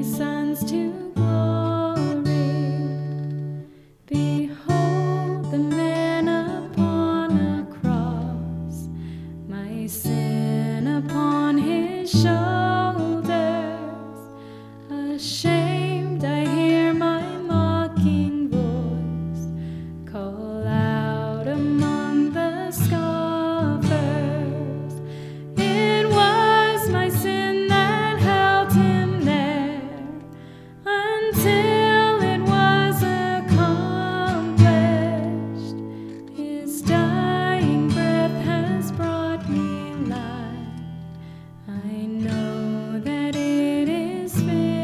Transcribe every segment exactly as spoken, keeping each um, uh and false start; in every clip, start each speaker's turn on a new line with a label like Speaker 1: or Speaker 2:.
Speaker 1: sons to glory. Behold the man upon a cross, my sin upon his shoulders. Ashamed, I hear my mocking voice call out among the scoffers. It was my sin that held him there until it was accomplished. His dying breath has brought me life. I know that it is finished.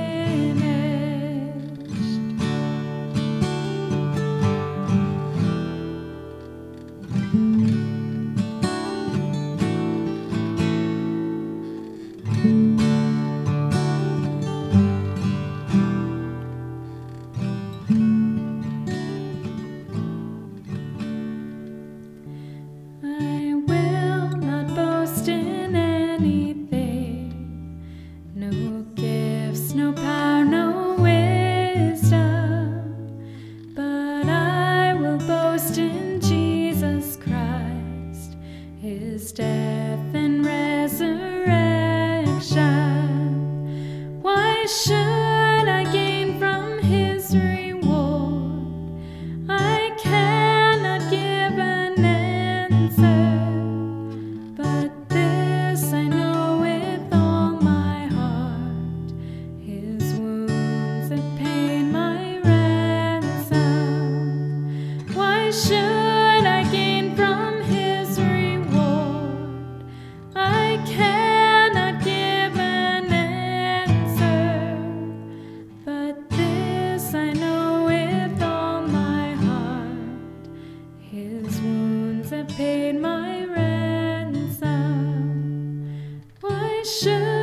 Speaker 1: I will not boast in anything, no gifts, no power, no wisdom, but I will boast in Jesus Christ, his death and resurrection. Why should I gain from his reward? I cannot give an answer, but this I know with all my heart: his wounds have paid my ransom. Why should I gain from his reward? I cannot give an answer, but this I know with all my heart: his wounds have paid my ransom. Why should